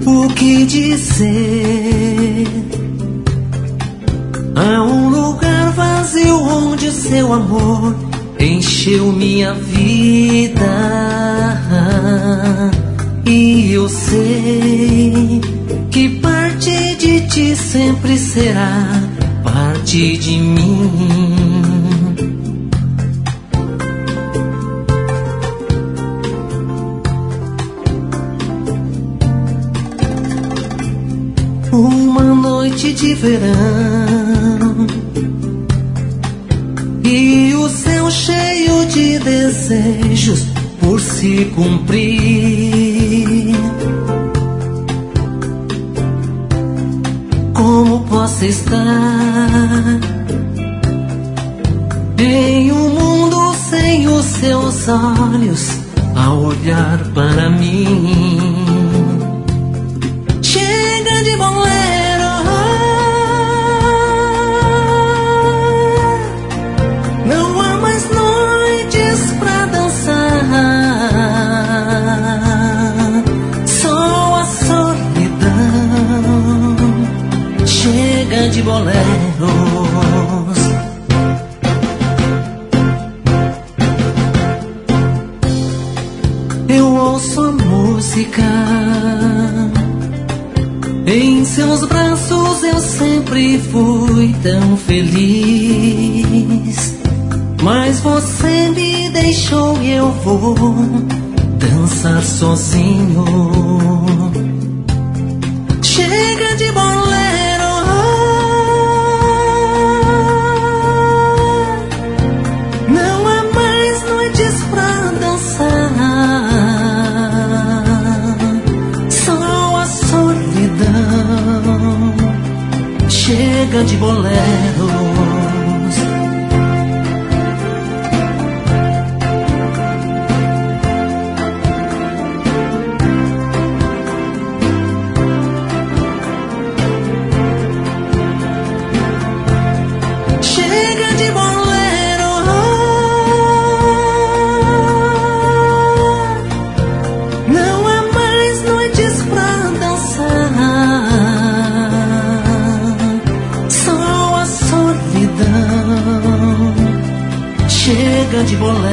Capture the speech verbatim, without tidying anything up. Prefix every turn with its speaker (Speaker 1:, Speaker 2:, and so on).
Speaker 1: o que dizer. Há um lugar vazio onde seu amor encheu minha vida. E eu sei que parte de ti sempre será parte de mim. Uma noite de verão e o céu cheio de desejos por se cumprir. Como posso estar em um mundo sem os seus olhos a olhar para mim? Chega de bolero, não há mais noites pra dançar, só a solidão. Chega de boleros, eu ouço a música. Em seus braços eu sempre fui tão feliz, mas você me deixou e eu vou dançar sozinho. Chega de bolero, não há mais noites pra dançar, só a solidão. Chega de boleros, chega de bolero, não há mais noites pra dançar, chega de boleros.